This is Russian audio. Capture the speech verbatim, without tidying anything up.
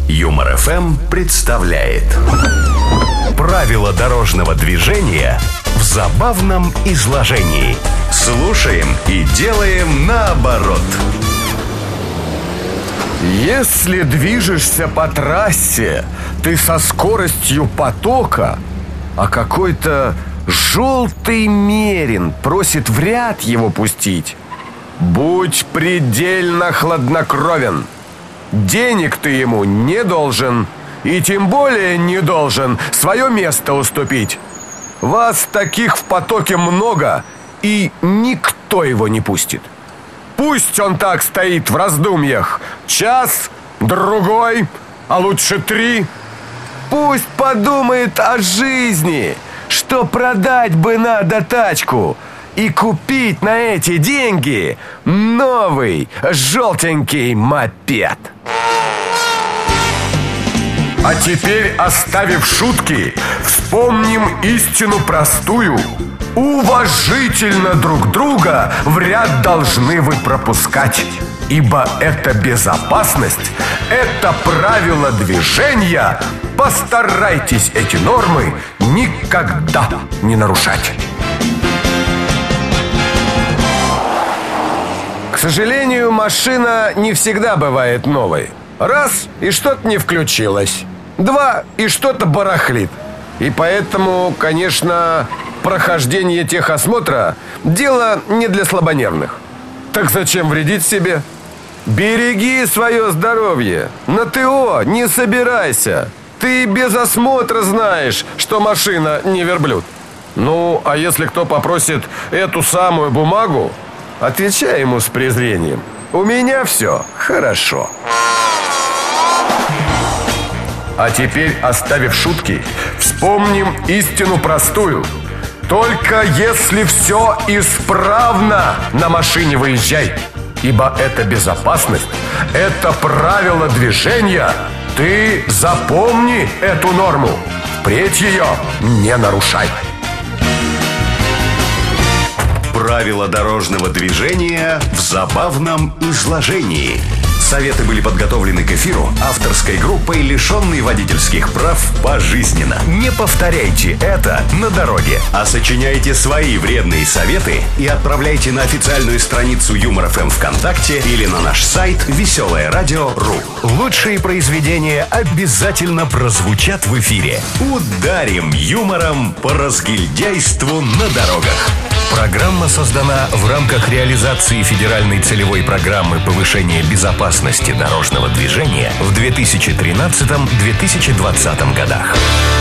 Юмор эф эм представляет правила дорожного движения в забавном изложении. Слушаем и делаем наоборот. Если движешься по трассе, ты со скоростью потока, а какой-то желтый мерин просит в ряд его пустить, будь предельно хладнокровен. Денег ты ему не должен, и тем более не должен свое место уступить. Вас таких в потоке много, и никто его не пустит. Пусть он так стоит в раздумьях час, другой, а лучше три. Пусть подумает о жизни, что продать бы надо тачку и купить на эти деньги новый желтенький мопед. А теперь, оставив шутки, вспомним истину простую. Уважительно друг друга в ряд должны вы пропускать, ибо это безопасность, это правило движения. Постарайтесь эти нормы никогда не нарушать. К сожалению, машина не всегда бывает новой. Раз, и что-то не включилось. Два, и что-то барахлит. И поэтому, конечно, прохождение техосмотра – дело не для слабонервных. Так зачем вредить себе? Береги свое здоровье. На ТО не собирайся. Ты без осмотра знаешь, что машина не верблюд. Ну, а если кто попросит эту самую бумагу, отвечай ему с презрением: у меня все хорошо. А теперь, оставив шутки, вспомним истину простую. Только если все исправно, на машине выезжай, ибо это безопасность, это правило движения. Ты запомни эту норму, впредь ее не нарушай. Правила дорожного движения в забавном изложении. Советы были подготовлены к эфиру авторской группой, лишенной водительских прав пожизненно. Не повторяйте это на дороге, а сочиняйте свои вредные советы и отправляйте на официальную страницу Юмор эф эм ВКонтакте или на наш сайт веселое радио точка ру. Лучшие произведения обязательно прозвучат в эфире. Ударим юмором по разгильдяйству на дорогах. Программа создана в рамках реализации федеральной целевой программы повышения безопасности дорожного движения в две тысячи тринадцатом — две тысячи двадцатом годах.